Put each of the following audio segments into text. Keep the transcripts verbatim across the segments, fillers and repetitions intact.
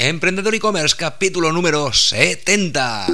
Emprendedor e-commerce, capítulo número setenta.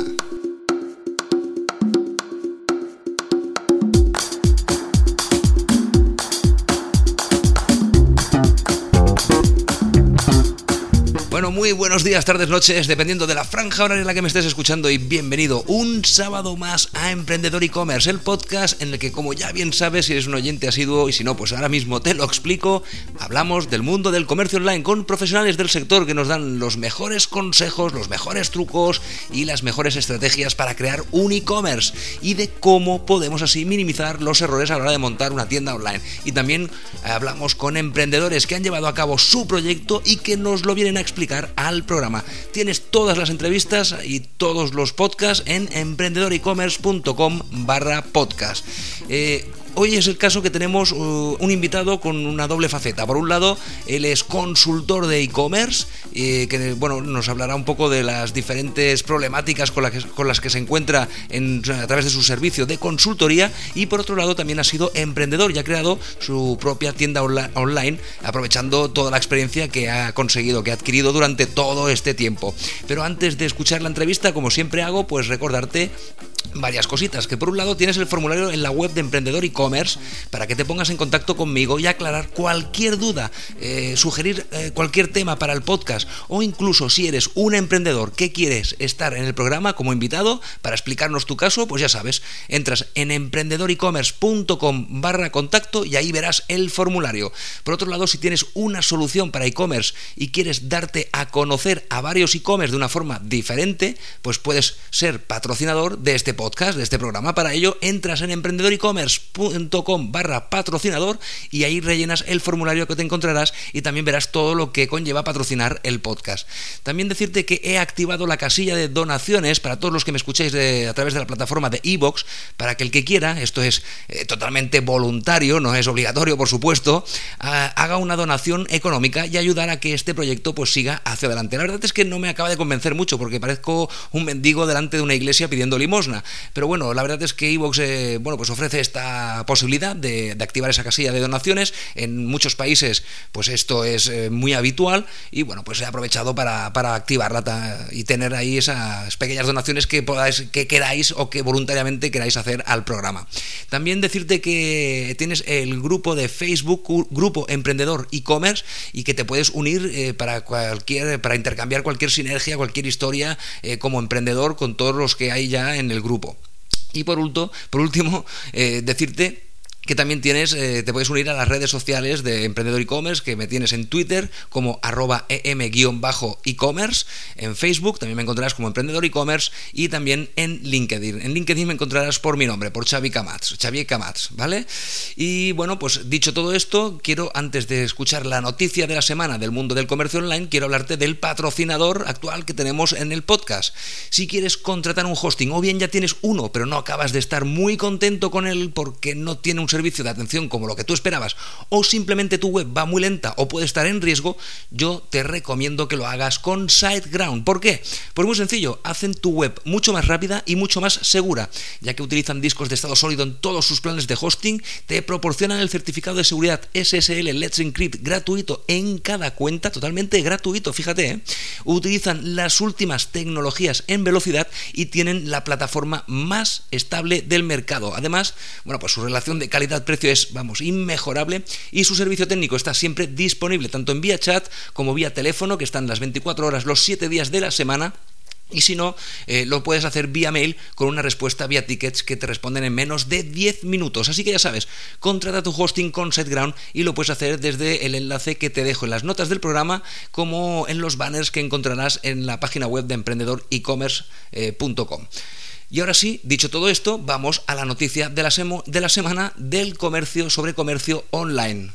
Bueno, muy buenos días, tardes, noches, dependiendo de la franja horaria en la que me estés escuchando, y bienvenido un sábado más a Emprendedor e-commerce, el podcast en el que, como ya bien sabes, si eres un oyente asiduo y si no, pues ahora mismo te lo explico, hablamos del mundo del comercio online con profesionales del sector que nos dan los mejores consejos, los mejores trucos y las mejores estrategias para crear un e-commerce y de cómo podemos así minimizar los errores a la hora de montar una tienda online. Y también hablamos con emprendedores que han llevado a cabo su proyecto y que nos lo vienen a explicar al programa. Tienes todas las entrevistas y todos los podcasts en emprendedor e commerce punto com barra podcast. Eh, Hoy es el caso que tenemos uh, un invitado con una doble faceta. Por un lado, él es consultor de e-commerce, eh, que bueno, nos hablará un poco de las diferentes problemáticas con, la que, con las que se encuentra en, a través de su servicio de consultoría. Y por otro lado, también ha sido emprendedor y ha creado su propia tienda onla- online, aprovechando toda la experiencia que ha conseguido, que ha adquirido durante todo este tiempo. Pero antes de escuchar la entrevista, como siempre hago, pues recordarte varias cositas. Que por un lado tienes el formulario en la web de Emprendedor e-commerce para que te pongas en contacto conmigo y aclarar cualquier duda, eh, sugerir eh, cualquier tema para el podcast, o incluso si eres un emprendedor que quieres estar en el programa como invitado para explicarnos tu caso, pues ya sabes, entras en emprendedor e commerce punto com barra contacto y ahí verás el formulario. Por otro lado, si tienes una solución para e-commerce y quieres darte a conocer a varios e-commerce de una forma diferente, pues puedes ser patrocinador de este podcast, de este programa. Para ello, entras en emprendedor e commerce punto com barra patrocinador y ahí rellenas el formulario que te encontrarás y también verás todo lo que conlleva patrocinar el podcast. También decirte que he activado la casilla de donaciones para todos los que me escucháis de, a través de la plataforma de iVoox, para que el que quiera, esto es eh, totalmente voluntario, no es obligatorio por supuesto, a, haga una donación económica y ayudar a que este proyecto pues siga hacia adelante. La verdad es que no me acaba de convencer mucho porque parezco un mendigo delante de una iglesia pidiendo limosna, pero bueno, la verdad es que iVoox eh, bueno, pues ofrece esta posibilidad de, de activar esa casilla de donaciones. En muchos países pues esto es eh, muy habitual y bueno, pues he aprovechado para, para activarla ta, y tener ahí esas pequeñas donaciones que podáis, que queráis o que voluntariamente queráis hacer al programa. También decirte que tienes el grupo de Facebook, Grupo Emprendedor e-commerce, y que te puedes unir eh, para cualquier, para intercambiar cualquier sinergia, cualquier historia eh, como emprendedor con todos los que hay ya en el grupo. Y por último, por último eh, decirte que también tienes, eh, te puedes unir a las redes sociales de Emprendedor e-commerce, que me tienes en Twitter como arroba em-e-commerce, en Facebook también me encontrarás como Emprendedor e-commerce y también en LinkedIn. En LinkedIn me encontrarás por mi nombre, por Xavi Camats, Xavier Camats, ¿vale? Y bueno, pues dicho todo esto, quiero, antes de escuchar la noticia de la semana del mundo del comercio online, quiero hablarte del patrocinador actual que tenemos en el podcast. Si quieres contratar un hosting, o bien ya tienes uno, pero no acabas de estar muy contento con él porque no tiene un servicio de atención como lo que tú esperabas, o simplemente tu web va muy lenta o puede estar en riesgo, yo te recomiendo que lo hagas con SiteGround. ¿Por qué? Pues muy sencillo, hacen tu web mucho más rápida y mucho más segura, ya que utilizan discos de estado sólido en todos sus planes de hosting, te proporcionan el certificado de seguridad S S L Let's Encrypt gratuito en cada cuenta, totalmente gratuito, fíjate, ¿eh? Utilizan las últimas tecnologías en velocidad y tienen la plataforma más estable del mercado. Además, bueno, pues su relación de calidad calidad-precio es, vamos, inmejorable, y su servicio técnico está siempre disponible, tanto en vía chat como vía teléfono, que están las veinticuatro horas, los siete días de la semana. Y si no, eh, lo puedes hacer vía mail con una respuesta vía tickets que te responden en menos de diez minutos. Así que ya sabes, contrata tu hosting con SiteGround y lo puedes hacer desde el enlace que te dejo en las notas del programa, como en los banners que encontrarás en la página web de emprendedor e commerce punto com. Y ahora sí, dicho todo esto, vamos a la noticia de la, semo, de la semana del comercio sobre comercio online.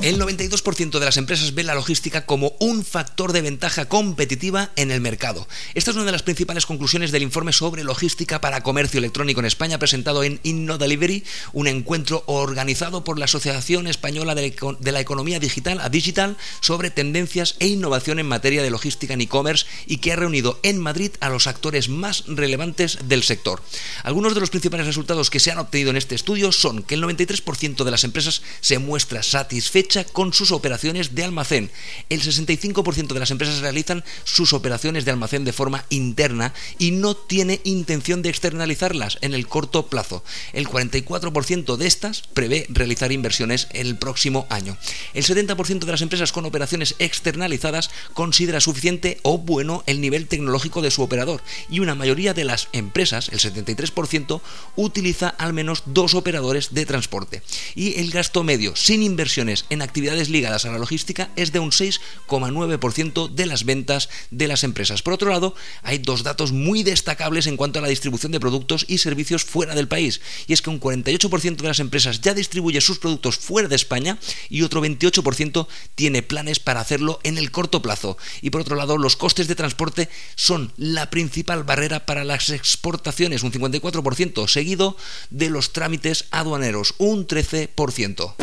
El noventa y dos por ciento de las empresas ven la logística como un factor de ventaja competitiva en el mercado. Esta es una de las principales conclusiones del informe sobre logística para comercio electrónico en España, presentado en InnoDelivery, un encuentro organizado por la Asociación Española de la Economía Digital, a Digital, sobre tendencias e innovación en materia de logística en e-commerce, y que ha reunido en Madrid a los actores más relevantes del sector. Algunos de los principales resultados que se han obtenido en este estudio son que el noventa y tres por ciento de las empresas se muestra satisfecha con sus operaciones de almacén. El sesenta y cinco por ciento de las empresas realizan sus operaciones de almacén de forma interna y no tiene intención de externalizarlas en el corto plazo. El cuarenta y cuatro por ciento de estas prevé realizar inversiones en el próximo año. El setenta por ciento de las empresas con operaciones externalizadas considera suficiente o bueno el nivel tecnológico de su operador, y una mayoría de las empresas, el setenta y tres por ciento, utiliza al menos dos operadores de transporte. Y el gasto medio sin inversiones en actividades ligadas a la logística es de un seis coma nueve por ciento de las ventas de las empresas. Por otro lado, hay dos datos muy destacables en cuanto a la distribución de productos y servicios fuera del país, y es que un cuarenta y ocho por ciento de las empresas ya distribuye sus productos fuera de España y otro veintiocho por ciento tiene planes para hacerlo en el corto plazo. Y por otro lado, los costes de transporte son la principal barrera para las exportaciones, un cincuenta y cuatro por ciento, seguido de los trámites aduaneros, un trece por ciento.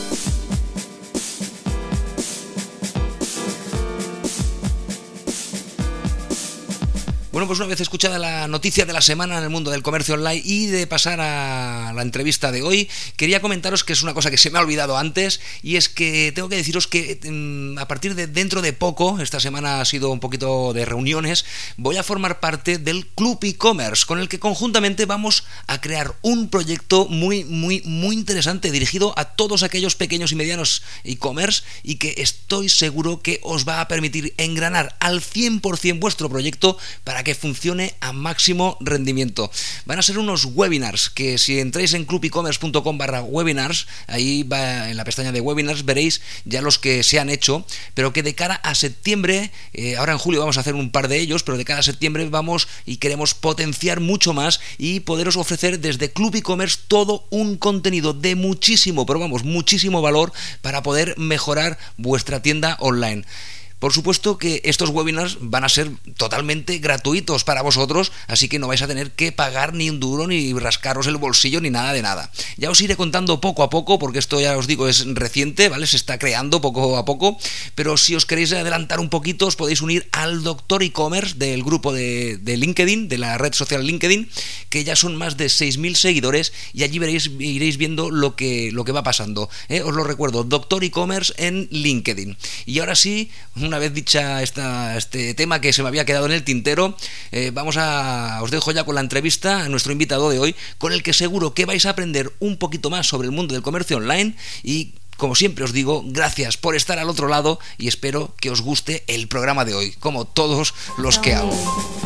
Bueno, pues una vez escuchada la noticia de la semana en el mundo del comercio online y de pasar a la entrevista de hoy, quería comentaros que es una cosa que se me ha olvidado antes, y es que tengo que deciros que a partir de dentro de poco, esta semana ha sido un poquito de reuniones, voy a formar parte del Club e-commerce, con el que conjuntamente vamos a crear un proyecto muy, muy, muy interesante dirigido a todos aquellos pequeños y medianos e-commerce, y que estoy seguro que os va a permitir engranar al cien por ciento vuestro proyecto para que funcione a máximo rendimiento. Van a ser unos webinars que, si entráis en clubecommerce punto com barra webinars, ahí va en la pestaña de webinars, veréis ya los que se han hecho, pero que de cara a septiembre, eh, ahora en julio vamos a hacer un par de ellos, pero de cara a septiembre vamos y queremos potenciar mucho más y poderos ofrecer desde Club e-commerce todo un contenido de muchísimo, pero vamos, muchísimo valor para poder mejorar vuestra tienda online. Por supuesto que estos webinars van a ser totalmente gratuitos para vosotros, así que no vais a tener que pagar ni un duro, ni rascaros el bolsillo, ni nada de nada. Ya os iré contando poco a poco, porque esto, ya os digo, es reciente, ¿vale? Se está creando poco a poco, pero si os queréis adelantar un poquito, os podéis unir al Doctor e-commerce del grupo de, de LinkedIn, de la red social LinkedIn, que ya son más de seis mil seguidores, y allí veréis, iréis viendo lo que, lo que va pasando, ¿eh? Os lo recuerdo, Doctor e-commerce en LinkedIn. Y ahora sí, una vez dicha esta, este tema que se me había quedado en el tintero, eh, vamos a os dejo ya con la entrevista a nuestro invitado de hoy, con el que seguro que vais a aprender un poquito más sobre el mundo del comercio online. Y como siempre os digo, gracias por estar al otro lado, y espero que os guste el programa de hoy, como todos los que hago.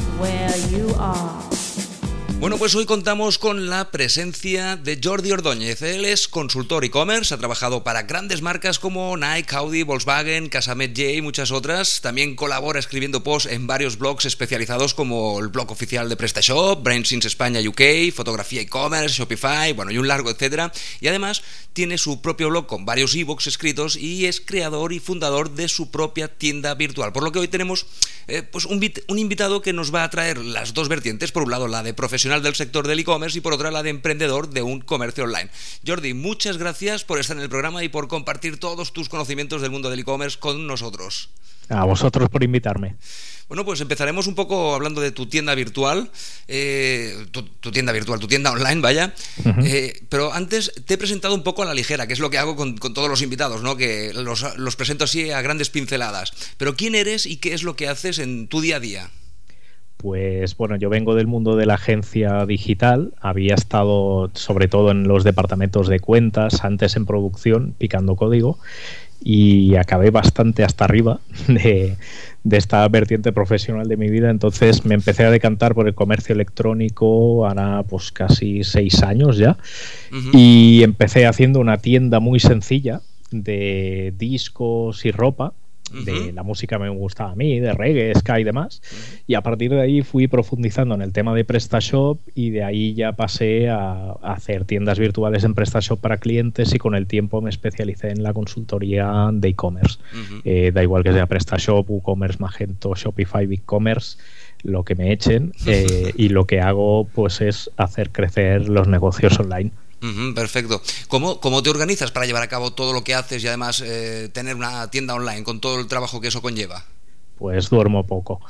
Bueno, pues hoy contamos con la presencia de Jordi Ordóñez. Él es consultor e-commerce, ha trabajado para grandes marcas como Nike, Audi, Volkswagen, Casamet J y muchas otras. También colabora escribiendo posts en varios blogs especializados, como el blog oficial de PrestaShop, BrainSense España U K, Fotografía e-commerce, Shopify, bueno, y un largo etcétera. Y además tiene su propio blog con varios ebooks escritos, y es creador y fundador de su propia tienda virtual. Por lo que hoy tenemos eh, pues un, un invitado que nos va a traer las dos vertientes. Por un lado, la de profesional del sector del e-commerce, y por otra, la de emprendedor de un comercio online. Jordi, muchas gracias por estar en el programa y por compartir todos tus conocimientos del mundo del e-commerce con nosotros. A vosotros por invitarme. Bueno, pues empezaremos un poco hablando de tu tienda virtual, eh, tu, tu tienda virtual, tu tienda online, vaya. Uh-huh. Eh, pero antes te he presentado un poco a la ligera, que es lo que hago con, con todos los invitados, ¿no? Que los, los presento así a grandes pinceladas. Pero ¿quién eres y qué es lo que haces en tu día a día? Pues bueno, yo vengo del mundo de la agencia digital, había estado sobre todo en los departamentos de cuentas, antes en producción, picando código, y acabé bastante hasta arriba de, de esta vertiente profesional de mi vida. Entonces me empecé a decantar por el comercio electrónico, ahora pues casi seis años ya, uh-huh. Y empecé haciendo una tienda muy sencilla de discos y ropa, uh-huh. de la música que me gustaba a mí, de reggae, ska y demás. Uh-huh. Y a partir de ahí fui profundizando en el tema de PrestaShop y de ahí ya pasé a, a hacer tiendas virtuales en PrestaShop para clientes y con el tiempo me especialicé en la consultoría de e-commerce. Uh-huh. Eh, da igual que sea PrestaShop, WooCommerce, Magento, Shopify, BigCommerce, lo que me echen eh, y lo que hago pues es hacer crecer los negocios online. Uh-huh, perfecto. ¿Cómo, ¿Cómo te organizas para llevar a cabo todo lo que haces y además eh, tener una tienda online con todo el trabajo que eso conlleva? Pues duermo poco.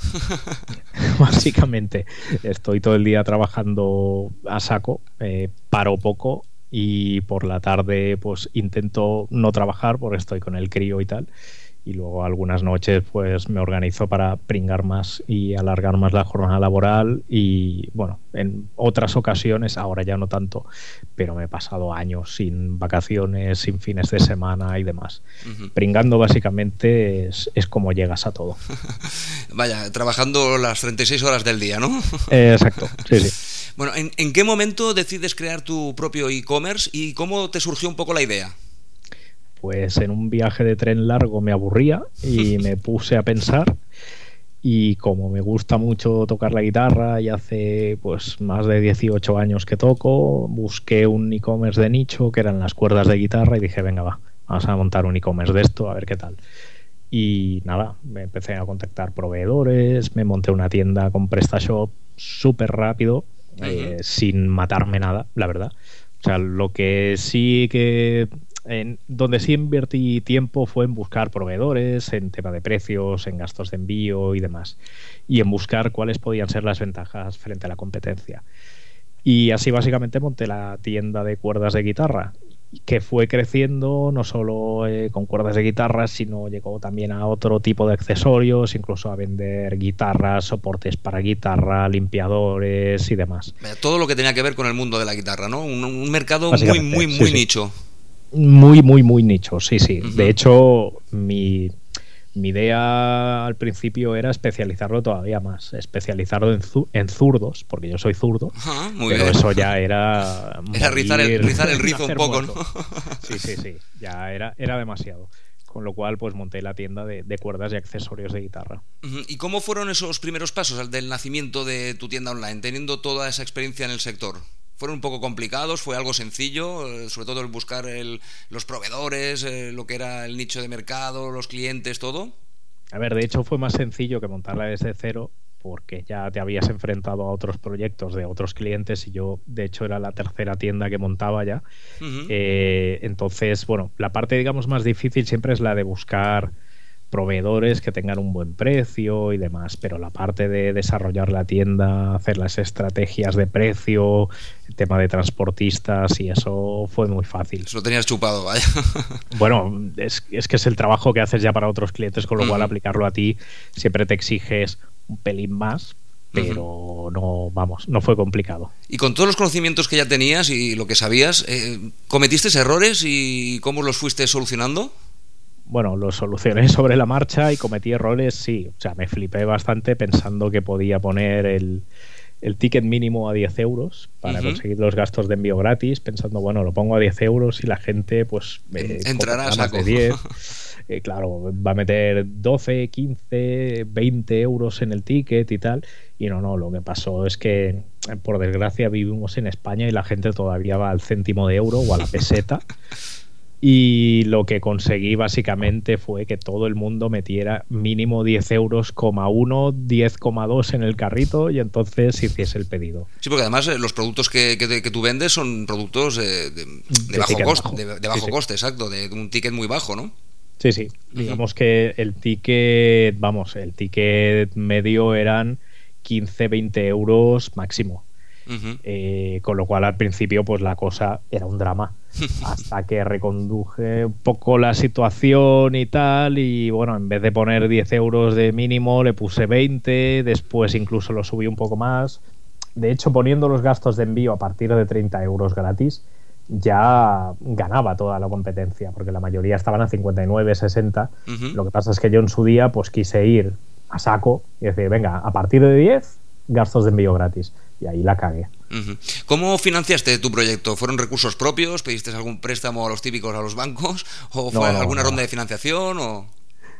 Básicamente estoy todo el día trabajando a saco, eh, paro poco y por la tarde pues intento no trabajar porque estoy con el crío y tal. Y luego algunas noches pues me organizo para pringar más y alargar más la jornada laboral y bueno, en otras ocasiones, ahora ya no tanto, pero me he pasado años sin vacaciones, sin fines de semana y demás. Uh-huh. Pringando básicamente es, es como llegas a todo. Vaya, trabajando las treinta y seis horas del día, ¿no? Eh, exacto, sí, sí. Bueno, ¿en, ¿en qué momento decides crear tu propio e-commerce y cómo te surgió un poco la idea? Pues en un viaje de tren largo me aburría y me puse a pensar y como me gusta mucho tocar la guitarra y hace pues más de dieciocho años que toco, busqué un e-commerce de nicho que eran las cuerdas de guitarra y dije venga va, vamos a montar un e-commerce de esto a ver qué tal. Y nada, me empecé a contactar proveedores, me monté una tienda con PrestaShop súper rápido, uh-huh. eh, sin matarme nada, la verdad. O sea, lo que sí que... En, donde sí invertí tiempo fue en buscar proveedores, en tema de precios, en gastos de envío y demás, y en buscar cuáles podían ser las ventajas frente a la competencia. Y así básicamente monté la tienda de cuerdas de guitarra, que fue creciendo no solo eh, con cuerdas de guitarra, sino llegó también a otro tipo de accesorios, incluso a vender guitarras, soportes para guitarra, limpiadores y demás. Todo lo que tenía que ver con el mundo de la guitarra, ¿no? Un, un mercado muy, muy, muy sí, nicho. Sí. Muy, muy, muy nicho, sí, sí. Uh-huh. De hecho, mi, mi idea al principio era especializarlo todavía más, especializarlo en, zu- en zurdos, porque yo soy zurdo, uh-huh, muy pero bien. Eso ya era... Era rizar el, rizar el rizo un poco, muerto. ¿No? Sí, sí, sí, ya era, era demasiado. Con lo cual, pues monté la tienda de, de cuerdas y accesorios de guitarra. Uh-huh. ¿Y cómo fueron esos primeros pasos del nacimiento de tu tienda online, teniendo toda esa experiencia en el sector? ¿Fueron un poco complicados? ¿Fue algo sencillo? Eh, sobre todo el buscar el, los proveedores, eh, lo que era el nicho de mercado, los clientes, todo. A ver, de hecho fue más sencillo que montarla desde cero porque ya te habías enfrentado a otros proyectos de otros clientes y yo, de hecho, era la tercera tienda que montaba ya. Uh-huh. Eh, entonces, bueno, la parte, digamos, más difícil siempre es la de buscar proveedores que tengan un buen precio y demás, pero la parte de desarrollar la tienda, hacer las estrategias de precio, el tema de transportistas y eso fue muy fácil. Eso lo tenías chupado, vaya. Bueno, es, es que es el trabajo que haces ya para otros clientes, con lo uh-huh. cual aplicarlo a ti siempre te exiges un pelín más, pero uh-huh. no, vamos, no fue complicado. Y con todos los conocimientos que ya tenías y lo que sabías, eh, ¿cometiste errores y cómo los fuiste solucionando? Bueno, lo solucioné sobre la marcha y cometí errores, sí. O sea, me flipé bastante pensando que podía poner el, el ticket mínimo a diez euros para uh-huh. conseguir los gastos de envío gratis, pensando, bueno, lo pongo a diez euros y la gente, pues, eh, entrará a saco. De diez. Eh, claro, va a meter doce, quince, veinte euros en el ticket y tal. Y no, no, lo que pasó es que, por desgracia, vivimos en España y la gente todavía va al céntimo de euro o a la peseta. Y lo que conseguí básicamente fue que todo el mundo metiera mínimo diez euros, uno, diez coma dos en el carrito y entonces hiciese el pedido. Sí, porque además eh, los productos que, que, que tú vendes son productos eh, de, de, de bajo coste, bajo. de, de bajo sí, coste, sí. exacto, de un ticket muy bajo, ¿no? Sí, sí. Uh-huh. Digamos que el ticket, vamos, el ticket medio eran quince, veinte euros máximo. Uh-huh. Eh, con lo cual al principio pues la cosa era un drama hasta que reconduje un poco la situación y tal y bueno, en vez de poner diez euros de mínimo le puse veinte, después incluso lo subí un poco más. De hecho, poniendo los gastos de envío a partir de treinta euros gratis ya ganaba toda la competencia porque la mayoría estaban a cincuenta y nueve, sesenta. Uh-huh. Lo que pasa es que yo en su día pues quise ir a saco y decir, venga, a partir de diez gastos de envío gratis. Y ahí la cagué. Uh-huh. ¿Cómo financiaste tu proyecto? ¿Fueron recursos propios? ¿Pediste algún préstamo a los típicos a los bancos? ¿O fue no, no, alguna no. ronda de financiación? O...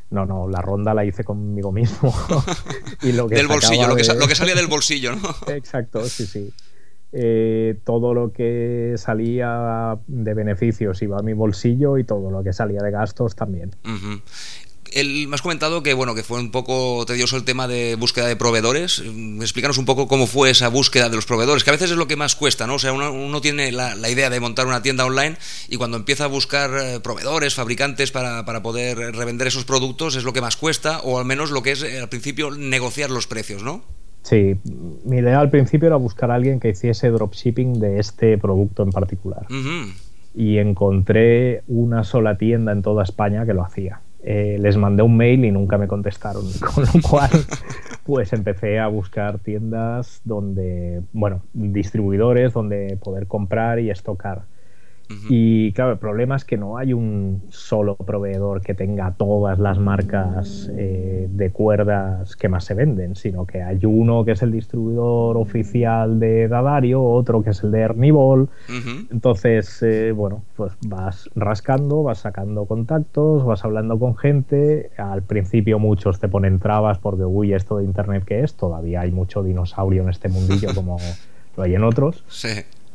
No, no, la ronda la hice conmigo mismo. Y lo que del bolsillo, de... lo, que sa- lo que salía del bolsillo, ¿no? Exacto, sí, sí. Eh, todo lo que salía de beneficios iba a mi bolsillo y todo lo que salía de gastos también. Uh-huh. El, me has comentado que bueno que fue un poco tedioso el tema de búsqueda de proveedores. Explícanos un poco cómo fue esa búsqueda de los proveedores, que a veces es lo que más cuesta, ¿no? O sea, uno, uno tiene la, la idea de montar una tienda online y cuando empieza a buscar eh, proveedores, fabricantes para, para poder revender esos productos es lo que más cuesta, o al menos lo que es eh, al principio negociar los precios, ¿no? Sí, mi idea al principio era buscar a alguien que hiciese dropshipping de este producto en particular. Uh-huh. Y encontré una sola tienda en toda España que lo hacía. Eh, les mandé un mail y nunca me contestaron, con lo cual pues empecé a buscar tiendas donde, bueno, distribuidores donde poder comprar y estocar. Uh-huh. Y claro, el problema es que no hay un solo proveedor que tenga todas las marcas eh, de cuerdas que más se venden, sino que hay uno que es el distribuidor oficial de Dadario, otro que es el de Ernibol. Uh-huh. Entonces, eh, bueno, pues vas rascando, vas sacando contactos, vas hablando con gente. Al principio muchos te ponen trabas porque, uy, esto de internet, ¿qué es? Todavía hay mucho dinosaurio en este mundillo como lo hay en otros. Sí.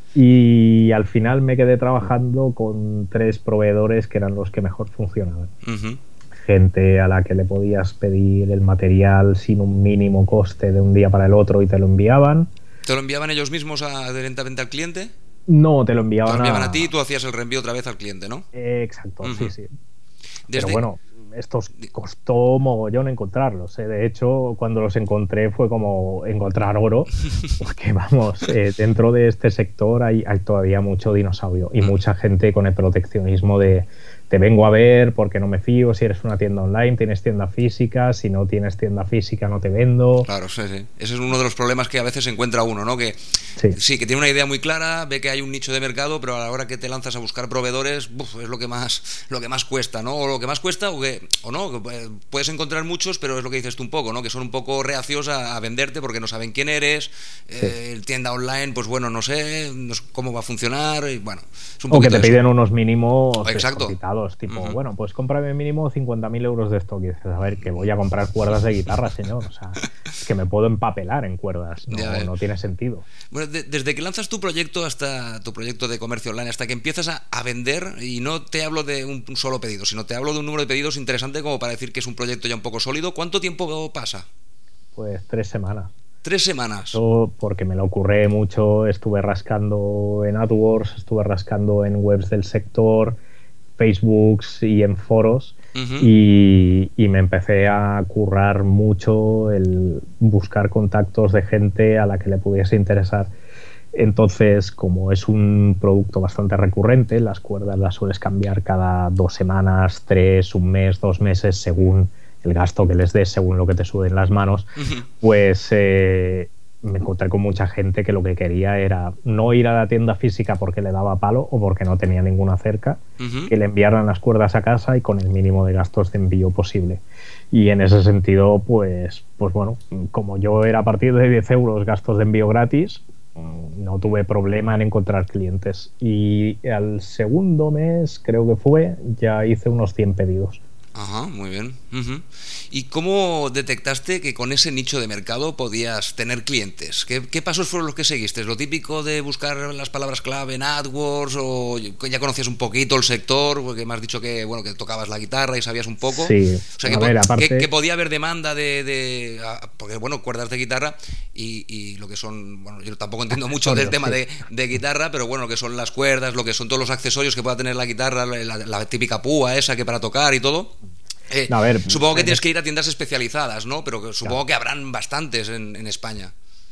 Y al final me quedé trabajando con tres proveedores que eran los que mejor funcionaban. Uh-huh. Gente a la que le podías pedir el material sin un mínimo coste de un día para el otro y te lo enviaban. ¿Te lo enviaban ellos mismos a, directamente al cliente? No, te lo enviaban, te lo enviaban a... a ti y tú hacías el reenvío otra vez al cliente, ¿no? Eh, exacto, uh-huh. sí, sí. Desde... Pero bueno, estos costó mogollón encontrarlos, ¿eh? De hecho, cuando los encontré fue como encontrar oro, porque vamos, eh, dentro de este sector hay, hay todavía mucho dinosaurio y mucha gente con el proteccionismo de te vengo a ver porque no me fío, si eres una tienda online tienes tienda física, si no tienes tienda física no te vendo. Claro, sí, sí. Ese es uno de los problemas que a veces encuentra uno, ¿no? Que sí. sí, que tiene una idea muy clara, ve que hay un nicho de mercado, pero a la hora que te lanzas a buscar proveedores, uf, es lo que más lo que más cuesta, ¿no? O lo que más cuesta o que o no, que puedes encontrar muchos, pero es lo que dices tú un poco, ¿no? Que son un poco reacios a, a venderte porque no saben quién eres, sí. eh, tienda online, pues bueno, no sé, no sé cómo va a funcionar y bueno, es un o que te piden eso. unos mínimos Exacto. Tipo, uh-huh. bueno, pues cómprame mínimo cincuenta mil euros de stock. Y dices, a ver, que voy a comprar cuerdas de guitarra, señor. O sea, es que me puedo empapelar en cuerdas. No, no tiene sentido. Bueno, de, desde que lanzas tu proyecto hasta tu proyecto de comercio online, hasta que empiezas a, a vender, y no te hablo de un, un solo pedido, sino te hablo de un número de pedidos interesante como para decir que es un proyecto ya un poco sólido, ¿cuánto tiempo pasa? Pues tres semanas. Tres semanas. Yo, porque me lo ocurre mucho, estuve rascando en AdWords, estuve rascando en webs del sector, Facebook y en foros, uh-huh. y, y me empecé a currar mucho el buscar contactos de gente a la que le pudiese interesar. Entonces, como es un producto bastante recurrente, las cuerdas las sueles cambiar cada dos semanas, tres, un mes, dos meses, según el gasto que les des, según lo que te suden las manos, uh-huh. pues eh, me encontré con mucha gente que lo que quería era no ir a la tienda física porque le daba palo o porque no tenía ninguna cerca, uh-huh. que le enviaran las cuerdas a casa y con el mínimo de gastos de envío posible. Y en ese sentido, pues, pues bueno, como yo era a partir de diez euros gastos de envío gratis, no tuve problema en encontrar clientes. Y al segundo mes, creo que fue, ya hice unos cien pedidos. Ajá, muy bien. Uh-huh. ¿Y cómo detectaste que con ese nicho de mercado podías tener clientes? ¿Qué, qué pasos fueron los que seguiste? ¿Lo típico de buscar las palabras clave en AdWords o ya conocías un poquito el sector? Porque me has dicho que bueno que tocabas la guitarra y sabías un poco. Sí. O sea, que, a ver, po- aparte... que, que podía haber demanda de... de porque bueno, cuerdas de guitarra y, y lo que son... Bueno, yo tampoco entiendo mucho del tema sí. de, de guitarra, pero bueno, lo que son las cuerdas, lo que son todos los accesorios que pueda tener la guitarra, la, la típica púa esa que para tocar y todo... Eh, no, a ver, supongo que tienes que ir a tiendas especializadas, ¿no? Pero que supongo claro. que habrán bastantes en, en España.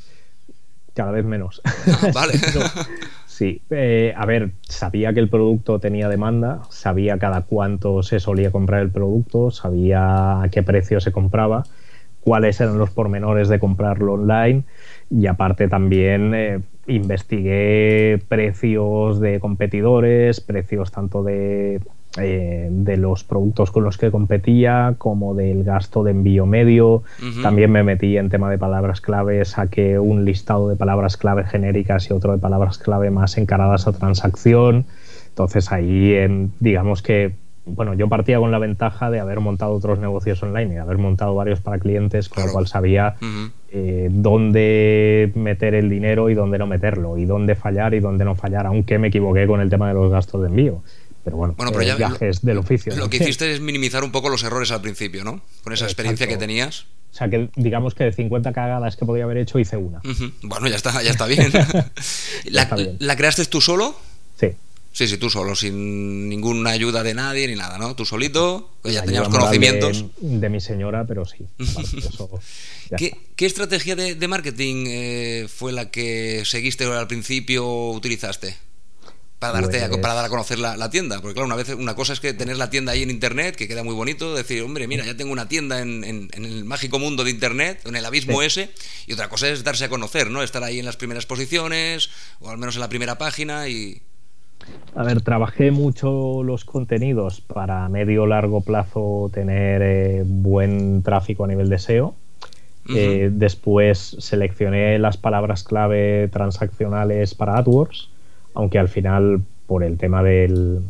Cada vez menos. Ah, vale. No, sí, eh, a ver, sabía que el producto tenía demanda, sabía cada cuánto se solía comprar el producto, sabía a qué precio se compraba, cuáles eran los pormenores de comprarlo online y aparte también eh, investigué precios de competidores, precios tanto de... Eh, de los productos con los que competía como del gasto de envío medio. Uh-huh. También me metí en tema de palabras clave, saqué un listado de palabras clave genéricas y otro de palabras clave más encaradas a transacción. Entonces ahí en, digamos que bueno, yo partía con la ventaja de haber montado otros negocios online y de haber montado varios para clientes, con Claro. lo cual sabía Ujú. eh, dónde meter el dinero y dónde no meterlo, y dónde fallar y dónde no fallar, aunque me equivoqué con el tema de los gastos de envío. Pero bueno, Bueno, pero eh, ya viajes del oficio. lo ¿no? que hiciste es minimizar un poco los errores al principio, ¿no? Con esa experiencia Exacto. que tenías. O sea, que digamos que de cincuenta cagadas que podía haber hecho, hice una. Ujú. Bueno, ya está, ya está bien. ¿La, está bien. ¿La creaste tú solo? Sí. Sí, sí, tú solo, sin ninguna ayuda de nadie ni nada, ¿no? Tú solito, que ya La tenías ayuda moral conocimientos. De, de mi señora, pero sí. Aparte de eso, ya ¿Qué, está. qué estrategia de, de marketing eh, fue la que seguiste o al principio o utilizaste? Para, darte a, Pues- para dar a conocer la, la tienda. Porque claro, una vez una cosa es que tener la tienda ahí en internet, que queda muy bonito, decir, hombre, mira, ya tengo una tienda en, en- en el mágico mundo de internet, en el abismo Sí. ese, y otra cosa es darse a conocer, ¿no? Estar ahí en las primeras posiciones, o al menos en la primera página y... A ver, trabajé mucho los contenidos para medio largo plazo tener eh, buen tráfico a nivel de S E O. Ujú. Eh, después seleccioné las palabras clave transaccionales para AdWords, aunque al final, por el tema del,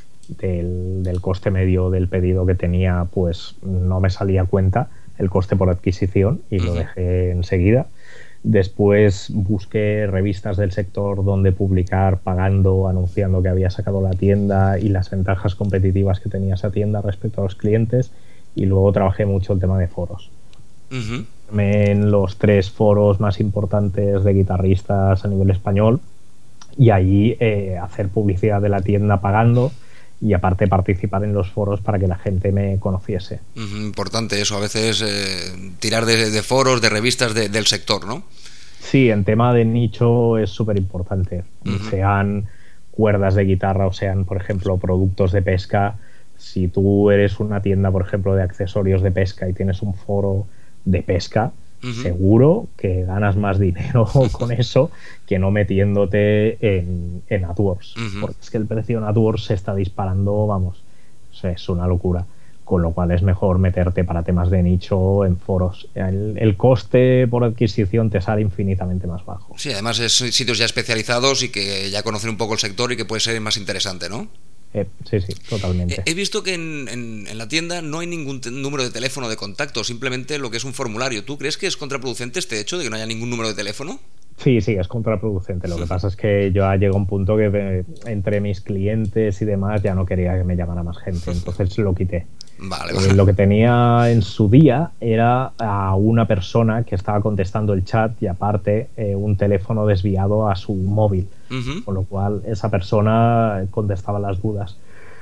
del, del coste medio del pedido que tenía, pues no me salía a cuenta el coste por adquisición y lo Ujú. dejé enseguida. Después busqué revistas del sector donde publicar pagando, anunciando que había sacado la tienda y las ventajas competitivas que tenía esa tienda respecto a los clientes. Y luego trabajé mucho el tema de foros. Ujú. En los tres foros más importantes de guitarristas a nivel español, y allí eh, hacer publicidad de la tienda pagando, y aparte participar en los foros para que la gente me conociese. Ujú, importante eso, a veces eh, tirar de, de foros, de revistas de- del sector, ¿no? Sí, en tema de nicho es súper importante. Ujú. Sean cuerdas de guitarra o sean, por ejemplo, productos de pesca. Si tú eres una tienda, por ejemplo, de accesorios de pesca y tienes un foro de pesca, Ujú. seguro que ganas más dinero con eso que no metiéndote en, en AdWords. Ujú. Porque es que el precio en AdWords se está disparando, vamos, o sea, es una locura. Con lo cual es mejor meterte para temas de nicho en foros. El, el coste por adquisición te sale infinitamente más bajo. Sí, además es sitios ya especializados y que ya conocen un poco el sector y que puede ser más interesante, ¿no? Eh, sí, sí, totalmente. He visto que en, en- en la tienda no hay ningún te- número de teléfono de contacto, simplemente lo que es un formulario. ¿Tú crees que es contraproducente este hecho de que no haya ningún número de teléfono? Sí, sí, es contraproducente. Lo que pasa es que yo llegado a un punto que eh, entre mis clientes y demás ya no quería que me llamara más gente, entonces lo quité. Vale, Eh, vale. lo que tenía en su día era a una persona que estaba contestando el chat y aparte eh, un teléfono desviado a su móvil, Ujú. con lo cual esa persona contestaba las dudas.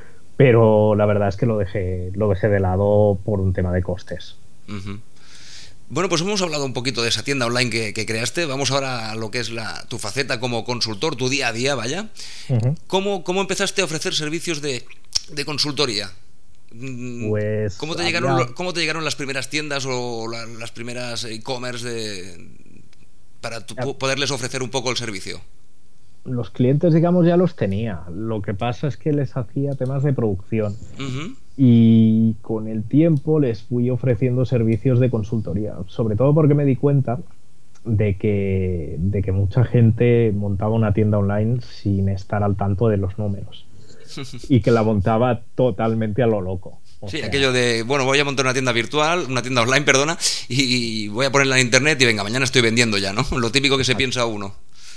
Pero la verdad es que lo dejé, lo dejé de lado por un tema de costes. Ujú. Bueno, pues hemos hablado un poquito de esa tienda online que, que creaste. Vamos ahora a lo que es la, tu faceta como consultor, tu día a día, vaya. Ujú. ¿Cómo, cómo empezaste a ofrecer servicios de, de consultoría? Mm, Pues ¿Cómo te, llegaron, había- lo- ¿Cómo te llegaron las primeras tiendas o la- las primeras e-commerce de, para tu- Ya. poderles ofrecer un poco el servicio? Los clientes, digamos, ya los tenía. Lo que pasa es que les hacía temas de producción. Ujú. Y con el tiempo les fui ofreciendo servicios de consultoría, sobre todo porque me di cuenta de que, de que mucha gente montaba una tienda online sin estar al tanto de los números y que la montaba totalmente a lo loco. O Sí, sea, aquello de, bueno, voy a montar una tienda virtual, una tienda online, perdona, y, y voy a ponerla en internet y venga, mañana estoy vendiendo ya, ¿no? Lo típico que se piensa uno.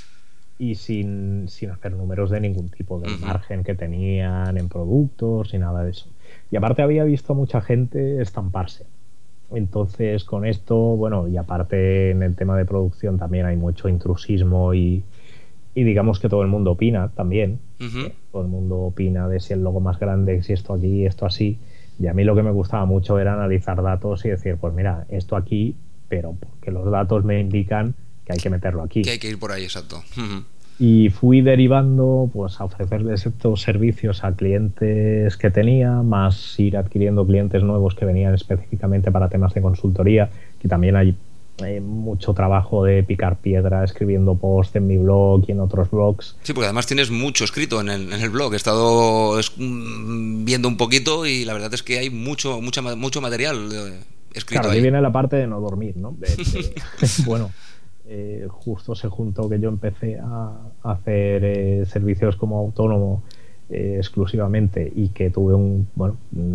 y sin, sin hacer números de ningún tipo, del Ujú. margen que tenían en productos y nada de eso. Y aparte había visto a mucha gente estamparse. Entonces, con esto, bueno, y aparte en el tema de producción también hay mucho intrusismo y, y digamos que todo el mundo opina también. Ujú. Eh, Todo el mundo opina de si el logo más grande, si esto aquí, esto así. Y a mí lo que me gustaba mucho era analizar datos y decir, pues mira, esto aquí, pero porque los datos me indican que hay que meterlo aquí. Que hay que ir por ahí, exacto. Ujú. Y fui derivando pues a ofrecerles estos servicios a clientes que tenía, más ir adquiriendo clientes nuevos que venían específicamente para temas de consultoría, que también hay eh, mucho trabajo de picar piedra escribiendo posts en mi blog y en otros blogs. Sí, porque además tienes mucho escrito en el, en el blog. He estado es- mm, viendo un poquito y la verdad es que hay mucho, mucha, ma- mucho material eh, escrito Claro, ahí. aquí viene la parte de no dormir, ¿no? De- de- bueno, eh, justo se juntó que yo empecé a hacer eh, servicios como autónomo eh, exclusivamente, y que tuve un, bueno,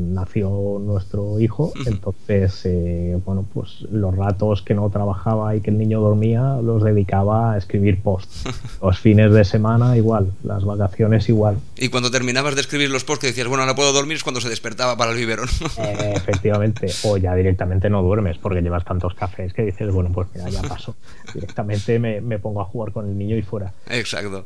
nació nuestro hijo, entonces, eh, bueno, pues los ratos que no trabajaba y que el niño dormía los dedicaba a escribir posts. Los fines de semana igual, las vacaciones igual. Y cuando terminabas de escribir los posts que decías, bueno, ahora puedo dormir, es cuando se despertaba para el biberón. Eh, efectivamente, o ya directamente no duermes porque llevas tantos cafés que dices, bueno, pues mira, ya paso. Directamente me, me pongo a jugar con el niño y fuera. Exacto.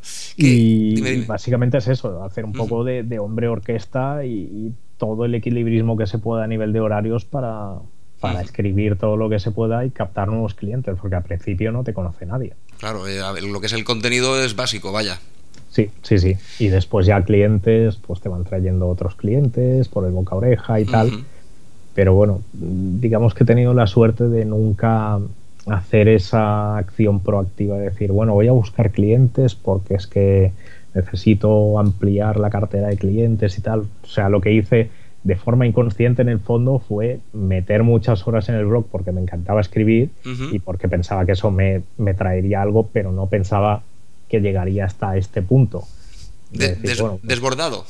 Y, dime, dime. y básicamente es eso, hacer un poco uh-huh. de, de hombre orquesta y, y todo el equilibrismo que se pueda a nivel de horarios para, para uh-huh. escribir todo lo que se pueda y captar nuevos clientes, porque al principio no te conoce nadie. Claro, eh, lo que es el contenido es básico, vaya. Sí, sí, sí. Y después ya clientes, pues te van trayendo otros clientes por el boca a oreja y tal. Uh-huh. Pero bueno, digamos que he tenido la suerte de nunca hacer esa acción proactiva de decir, bueno, voy a buscar clientes porque es que necesito ampliar la cartera de clientes y tal. O sea, lo que hice de forma inconsciente en el fondo fue meter muchas horas en el blog porque me encantaba escribir uh-huh. y porque pensaba que eso me, me traería algo, pero no pensaba que llegaría hasta este punto. De decir, des, bueno, pues, desbordado.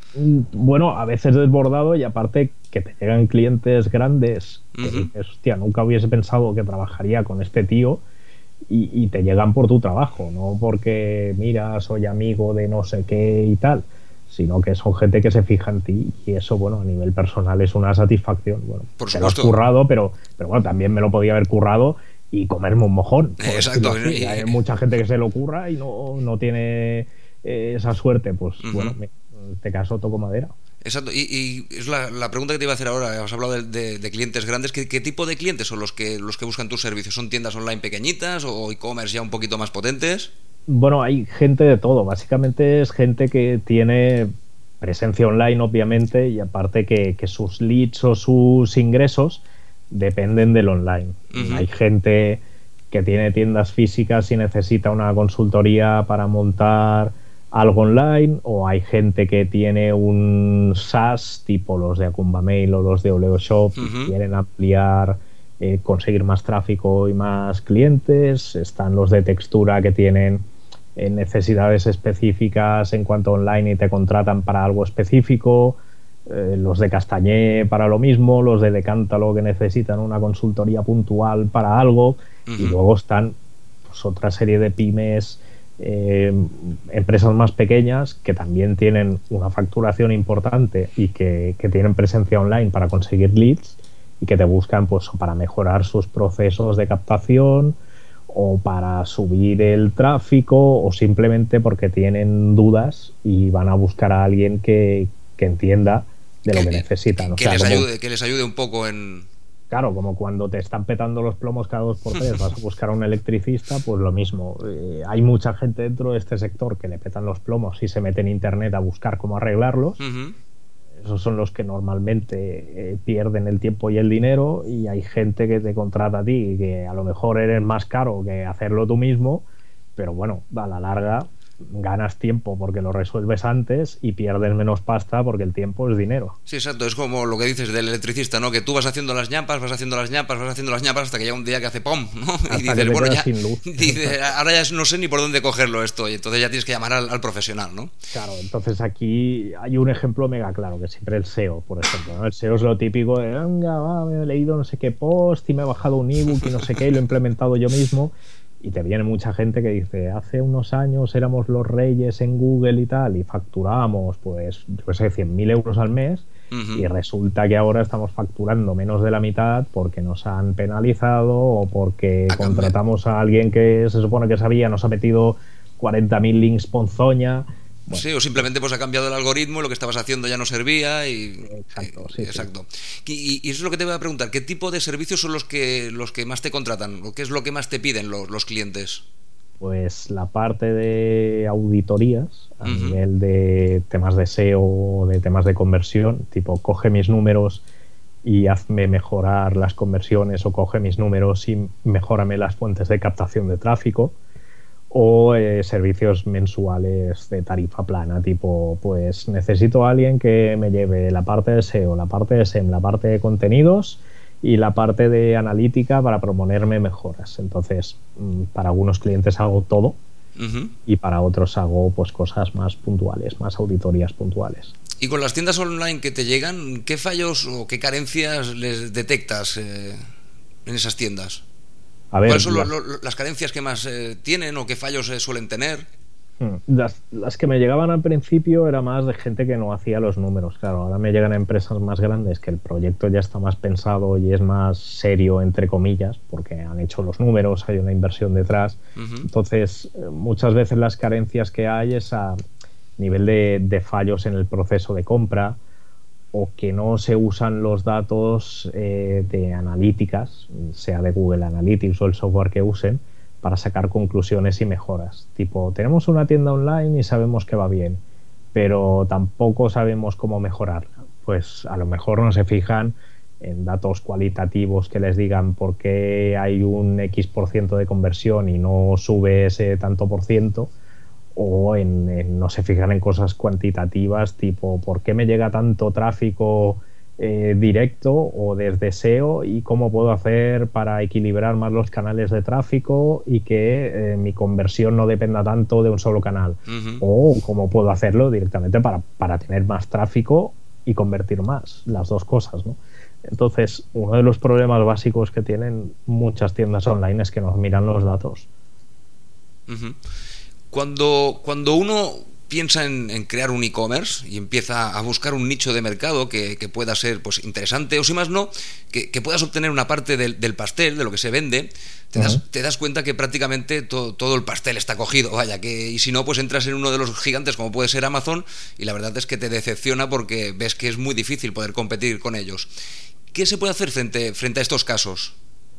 Bueno, a veces desbordado, y aparte que te llegan clientes grandes uh-huh. que dices, hostia, nunca hubiese pensado que trabajaría con este tío, y, y te llegan por tu trabajo, no porque, mira, soy amigo de no sé qué y tal, sino que son gente que se fija en ti, y eso, bueno, a nivel personal es una satisfacción. Bueno, por te lo has currado, pero, pero bueno, también me lo podía haber currado y comerme un mojón. Exacto. Así. Hay mucha gente que se lo curra y no, no tiene eh, esa suerte. Pues uh-huh. bueno, me, en este caso toco madera. Exacto. Y, y es la, la pregunta que te iba a hacer ahora. Has hablado de, de, de clientes grandes. ¿Qué, ¿Qué tipo de clientes son los que, los que buscan tus servicios? ¿Son tiendas online pequeñitas o e-commerce ya un poquito más potentes? Bueno, hay gente de todo. Básicamente es gente que tiene presencia online, obviamente, y aparte que, que sus leads o sus ingresos dependen del online. Uh-huh. Hay gente que tiene tiendas físicas y necesita una consultoría para montar algo online, o hay gente que tiene un SaaS tipo los de Acumba Mail o los de Oleo Shop uh-huh. y quieren ampliar, eh, conseguir más tráfico y más clientes. Están los de Textura que tienen eh, necesidades específicas en cuanto a online y te contratan para algo específico. Eh, los de Castañé para lo mismo, los de Decántalo que necesitan una consultoría puntual para algo, uh-huh. y luego están pues otra serie de pymes, eh, empresas más pequeñas que también tienen una facturación importante y que, que tienen presencia online para conseguir leads y que te buscan pues para mejorar sus procesos de captación o para subir el tráfico o simplemente porque tienen dudas y van a buscar a alguien que, que entienda de lo que, que necesitan. O que, sea, les como, ayude, que les ayude un poco en... Claro, como cuando te están petando los plomos cada dos por tres, vas a buscar a un electricista, pues lo mismo. Eh, hay mucha gente dentro de este sector que le petan los plomos y se mete en internet a buscar cómo arreglarlos. Uh-huh. Esos son los que normalmente eh, pierden el tiempo y el dinero, y hay gente que te contrata a ti, que a lo mejor eres más caro que hacerlo tú mismo, pero bueno, a la larga ganas tiempo porque lo resuelves antes y pierdes menos pasta porque el tiempo es dinero. Sí, exacto, es como lo que dices del electricista, ¿no? Que tú vas haciendo las ñapas, vas haciendo las ñapas, vas haciendo las ñapas hasta que llega un día que hace ¡pum! ¿No? Hasta y dices, que te bueno, quedas ya, sin luz. Dice, ahora ya no sé ni por dónde cogerlo esto, y entonces ya tienes que llamar al, al profesional, ¿no? Claro, entonces aquí hay un ejemplo mega claro, que siempre el S E O, por ejemplo, ¿no? El S E O es lo típico de, venga, va, me he leído no sé qué post y me he bajado un ebook y no sé qué y lo he implementado yo mismo. Y te viene mucha gente que dice, hace unos años éramos los reyes en Google y tal, y facturábamos, pues, yo qué sé, cien mil euros al mes, uh-huh. y resulta que ahora estamos facturando menos de la mitad porque nos han penalizado o porque a contratamos a alguien que se supone que sabía, nos ha metido cuarenta mil links ponzoña. Bueno. Sí, o simplemente pues ha cambiado el algoritmo, lo que estabas haciendo ya no servía y... Exacto, sí, exacto. Sí. Y, y eso es lo que te voy a preguntar, ¿qué tipo de servicios son los que los que más te contratan? ¿Qué es lo que más te piden los, los clientes? Pues la parte de auditorías a uh-huh. nivel de temas de S E O, de temas de conversión, tipo coge mis números y hazme mejorar las conversiones, o coge mis números y mejórame las fuentes de captación de tráfico. O eh, servicios mensuales de tarifa plana, tipo, pues necesito a alguien que me lleve la parte de S E O, la parte de S E M, la parte de contenidos y la parte de analítica para proponerme mejoras. Entonces, para algunos clientes hago todo, Uh-huh. Y para otros hago pues cosas más puntuales, más auditorías puntuales. Y con las tiendas online que te llegan, ¿qué fallos o qué carencias les detectas eh, en esas tiendas? A ver, ¿Cuáles son las, lo, lo, las carencias que más eh, tienen o qué fallos eh, suelen tener? Las, las que me llegaban al principio era más de gente que no hacía los números. Claro, ahora me llegan a empresas más grandes que el proyecto ya está más pensado y es más serio, entre comillas, porque han hecho los números, hay una inversión detrás. Uh-huh. Entonces, muchas veces las carencias que hay es a nivel de, de fallos en el proceso de compra, o que no se usan los datos eh, de analíticas, sea de Google Analytics o el software que usen, para sacar conclusiones y mejoras. Tipo, tenemos una tienda online y sabemos que va bien, pero tampoco sabemos cómo mejorarla. Pues a lo mejor no se fijan en datos cualitativos que les digan por qué hay un X por ciento de conversión y no sube ese tanto por ciento, o en, en, no se fijan en cosas cuantitativas tipo por qué me llega tanto tráfico Eh, directo o desde S E O y cómo puedo hacer para equilibrar más los canales de tráfico y que eh, mi conversión no dependa tanto de un solo canal. Uh-huh. O cómo puedo hacerlo directamente para, para tener más tráfico y convertir más, las dos cosas, ¿no? Entonces, uno de los problemas básicos que tienen muchas tiendas online es que no miran los datos. Uh-huh. Cuando, cuando uno piensa en, en crear un e-commerce y empieza a buscar un nicho de mercado que, que pueda ser pues interesante, o si más no, que, que puedas obtener una parte del, del pastel, de lo que se vende, te, uh-huh. das, te das cuenta que prácticamente to, todo el pastel está cogido, vaya, que y si no, pues entras en uno de los gigantes como puede ser Amazon y la verdad es que te decepciona porque ves que es muy difícil poder competir con ellos. ¿Qué se puede hacer frente, frente a estos casos?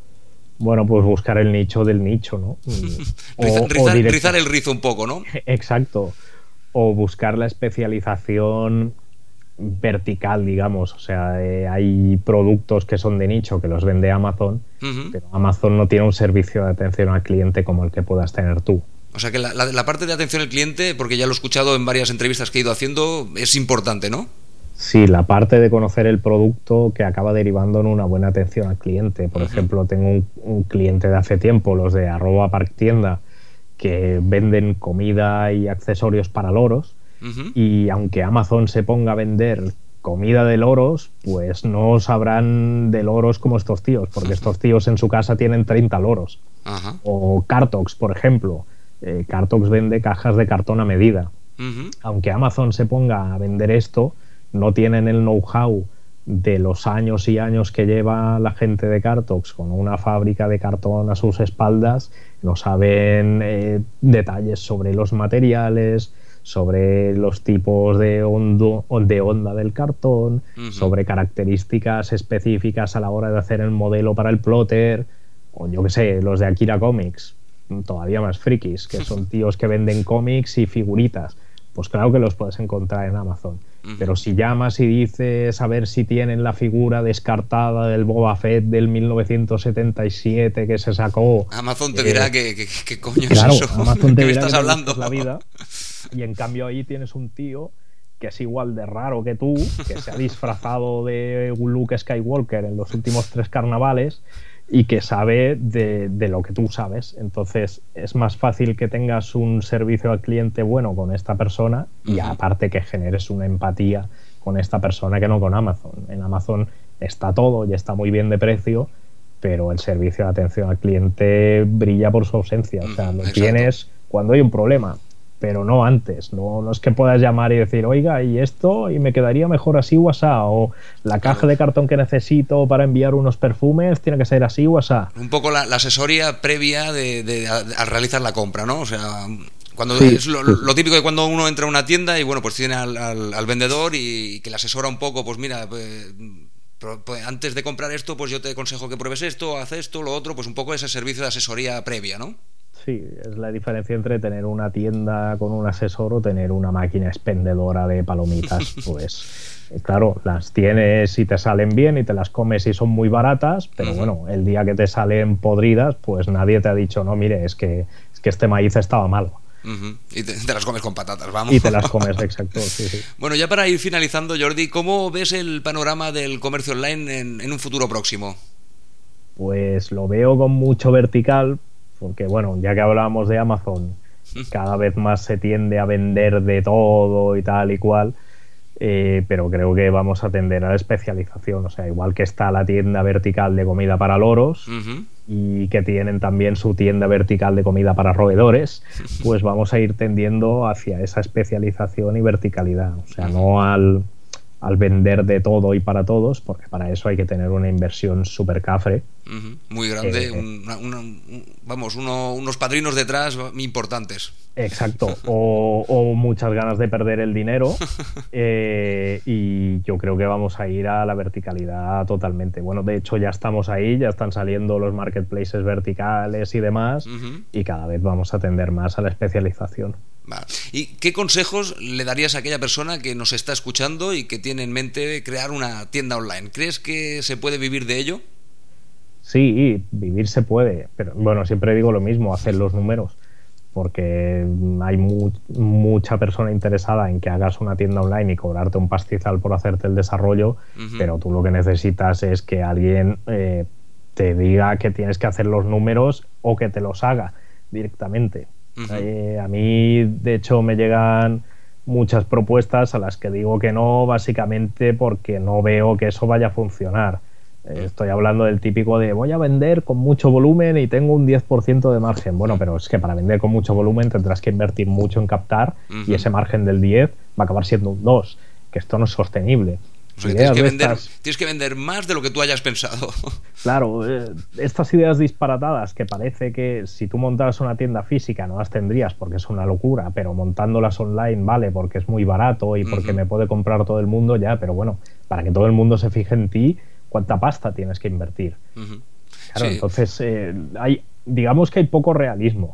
Bueno, pues buscar el nicho del nicho, ¿no? o, rizar, rizar, rizar el rizo un poco, ¿no? Exacto. O buscar la especialización vertical, digamos. O sea, eh, hay productos que son de nicho que los vende Amazon, uh-huh. pero Amazon no tiene un servicio de atención al cliente como el que puedas tener tú. O sea que la, la, la parte de atención al cliente, porque ya lo he escuchado en varias entrevistas que he ido haciendo, es importante, ¿no? Sí, la parte de conocer el producto que acaba derivando en una buena atención al cliente. Por uh-huh. ejemplo, tengo un, un cliente de hace tiempo, los de arroba parktienda, que venden comida y accesorios para loros, uh-huh. y aunque Amazon se ponga a vender comida de loros, pues no sabrán de loros como estos tíos, porque uh-huh. estos tíos en su casa tienen treinta loros. Uh-huh. O Cartox, por ejemplo. Eh, Cartox vende cajas de cartón a medida. Uh-huh. Aunque Amazon se ponga a vender esto, no tienen el know-how de los años y años que lleva la gente de Cartox con una fábrica de cartón a sus espaldas. No saben eh, detalles sobre los materiales, sobre los tipos de, hondo, de onda del cartón, uh-huh. sobre características específicas a la hora de hacer el modelo para el plotter, o yo qué sé, los de Akira Comics, todavía más frikis, que son tíos que venden cómics y figuritas. Pues claro que los puedes encontrar en Amazon. Uh-huh. Pero si llamas y dices a ver si tienen la figura descartada del Boba Fett del mil novecientos setenta y siete que se sacó, Amazon te eh, dirá que, que, que coño claro, es eso. Amazon te ¿Qué dirá me estás que hablando? La vida, y en cambio ahí tienes un tío que es igual de raro que tú, que se ha disfrazado de Luke Skywalker en los últimos tres carnavales y que sabe de, de lo que tú sabes. Entonces es más fácil que tengas un servicio al cliente bueno con esta persona y uh-huh. aparte que generes una empatía con esta persona que no con Amazon. En Amazon está todo y está muy bien de precio, pero el servicio de atención al cliente brilla por su ausencia. O sea, lo Exacto. tienes cuando hay un problema, pero no antes. No, no es que puedas llamar y decir, oiga, y esto, y me quedaría mejor así WhatsApp, o la caja claro. de cartón que necesito para enviar unos perfumes tiene que ser así WhatsApp. Un poco la, la asesoría previa de, de, a, a realizar la compra, ¿no? O sea, cuando sí, es lo, lo típico de cuando uno entra a una tienda y bueno, pues tiene al, al, al vendedor y, y que le asesora un poco, pues mira, pues, pues antes de comprar esto, pues yo te aconsejo que pruebes esto, haz esto, lo otro, pues un poco ese servicio de asesoría previa, ¿no? Sí, es la diferencia entre tener una tienda con un asesor o tener una máquina expendedora de palomitas. Pues claro, las tienes y te salen bien y te las comes y son muy baratas, pero uh-huh. bueno, el día que te salen podridas, pues nadie te ha dicho, no, mire, es que, es que este maíz estaba malo. Uh-huh. Y te, te las comes con patatas, vamos. Y te las comes, exacto. Sí, sí. Bueno, ya para ir finalizando, Jordi, ¿cómo ves el panorama del comercio online en, en un futuro próximo? Pues lo veo con mucho vertical, porque bueno, ya que hablábamos de Amazon, cada vez más se tiende a vender de todo y tal y cual. Eh, pero creo que vamos a tender a la especialización, o sea, igual que está la tienda vertical de comida para loros uh-huh. y que tienen también su tienda vertical de comida para roedores, pues vamos a ir tendiendo hacia esa especialización y verticalidad, o sea, no al, al vender de todo y para todos, porque para eso hay que tener una inversión súper cafre. Uh-huh. Muy grande, eh, una, una, un, vamos, uno, unos padrinos detrás importantes. Exacto, o, o muchas ganas de perder el dinero eh, y yo creo que vamos a ir a la verticalidad totalmente. Bueno, de hecho ya estamos ahí, ya están saliendo los marketplaces verticales y demás uh-huh. y cada vez vamos a tender más a la especialización. Vale. ¿Y qué consejos le darías a aquella persona que nos está escuchando y que tiene en mente crear una tienda online? ¿Crees que se puede vivir de ello? Sí, vivir se puede, pero bueno, siempre digo lo mismo, hacer los números. Porque hay mu- mucha persona interesada en que hagas una tienda online y cobrarte un pastizal por hacerte el desarrollo, uh-huh. pero tú lo que necesitas es que alguien eh, te diga que tienes que hacer los números o que te los haga directamente. Uh-huh. Eh, a mí, de hecho, me llegan muchas propuestas a las que digo que no, básicamente porque no veo que eso vaya a funcionar. Estoy hablando del típico de voy a vender con mucho volumen y tengo un diez por ciento de margen. Bueno, pero es que para vender con mucho volumen tendrás que invertir mucho en captar uh-huh. y ese margen del diez va a acabar siendo un dos, que esto no es sostenible. O sea, tienes, que vender, estas... tienes que vender más de lo que tú hayas pensado. Claro, eh, estas ideas disparatadas que parece que si tú montaras una tienda física no las tendrías porque es una locura, pero montándolas online vale porque es muy barato y porque uh-huh. me puede comprar todo el mundo ya, pero bueno, para que todo el mundo se fije en ti, ¿cuánta pasta tienes que invertir? Uh-huh. Claro, sí. Entonces eh, hay, digamos que hay poco realismo.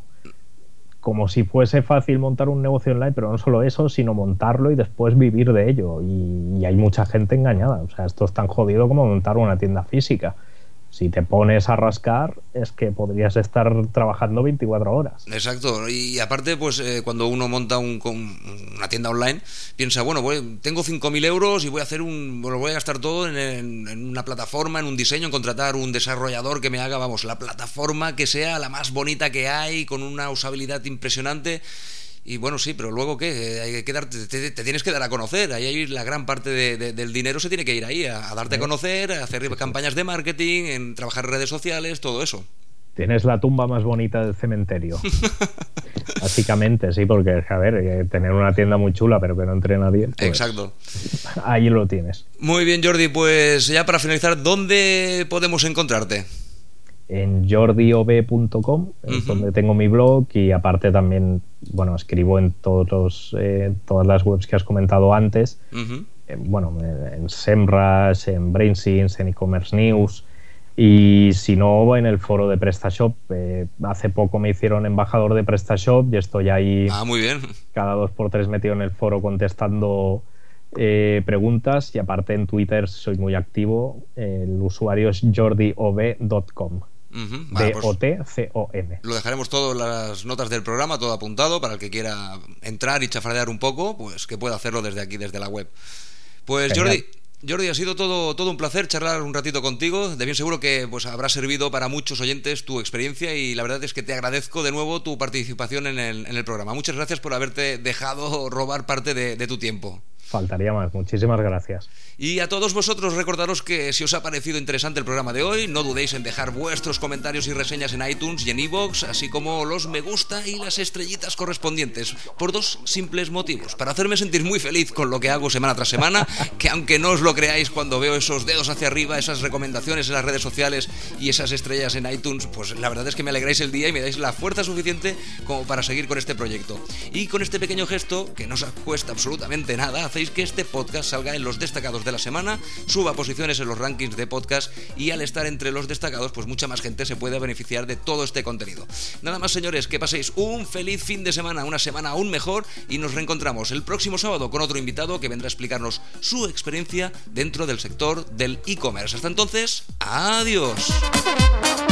Como si fuese fácil montar un negocio online, pero no solo eso, sino montarlo y después vivir de ello. Y, y hay mucha gente engañada. O sea, esto es tan jodido como montar una tienda física. Si te pones a rascar, es que podrías estar trabajando veinticuatro horas. Exacto. Y aparte, pues eh, cuando uno monta un, una tienda online, piensa, bueno, voy, tengo cinco mil euros y voy a hacer un, bueno, voy a gastar todo en, en, en una plataforma, en un diseño, en contratar un desarrollador que me haga, vamos, la plataforma que sea la más bonita que hay, con una usabilidad impresionante. Y bueno, sí, pero luego ¿qué? Hay que darte, te, te tienes que dar a conocer. Ahí hay la gran parte de, de, del dinero se tiene que ir ahí, a, a darte a conocer, a hacer campañas de marketing, en trabajar en redes sociales, todo eso. Tienes la tumba más bonita del cementerio. Básicamente, sí, porque, a ver, tener una tienda muy chula pero que no entre nadie. Pues, exacto. Ahí lo tienes. Muy bien, Jordi, pues ya para finalizar, ¿dónde podemos encontrarte? En jordi o b punto com, uh-huh. es donde tengo mi blog y aparte también, bueno, escribo en todos los, eh, todas las webs que has comentado antes, uh-huh. eh, bueno, en SEMrush, en BrainSense, en e-commerce news y si no, en el foro de PrestaShop. Eh, hace poco me hicieron embajador de PrestaShop y estoy ahí ah, muy bien. cada dos por tres metido en el foro contestando eh, preguntas y aparte en Twitter soy muy activo, eh, el usuario es jordi o b punto com. Uh-huh. Vale, D O T C O M. Lo dejaremos todo en las notas del programa, todo apuntado, para el que quiera entrar y chafardear un poco, pues que pueda hacerlo desde aquí, desde la web. Pues genial. Jordi, Jordi, ha sido todo, todo un placer charlar un ratito contigo. De bien seguro que pues habrá servido para muchos oyentes tu experiencia y la verdad es que te agradezco de nuevo tu participación en el, en el programa. Muchas gracias por haberte dejado robar parte de, de tu tiempo. Faltaría más, muchísimas gracias. Y a todos vosotros recordaros que si os ha parecido interesante el programa de hoy, no dudéis en dejar vuestros comentarios y reseñas en iTunes y en iVoox, así como los me gusta y las estrellitas correspondientes, por dos simples motivos: para hacerme sentir muy feliz con lo que hago semana tras semana, que aunque no os lo creáis, cuando veo esos dedos hacia arriba, esas recomendaciones en las redes sociales y esas estrellas en iTunes, pues la verdad es que me alegráis el día y me dais la fuerza suficiente como para seguir con este proyecto. Y con este pequeño gesto, que no os cuesta absolutamente nada, hacéis que este podcast salga en los destacados de la semana, suba posiciones en los rankings de podcast y al estar entre los destacados, pues mucha más gente se puede beneficiar de todo este contenido. Nada más, señores, que paséis un feliz fin de semana, una semana aún mejor, y nos reencontramos el próximo sábado con otro invitado que vendrá a explicarnos su experiencia dentro del sector del e-commerce. Hasta entonces, adiós.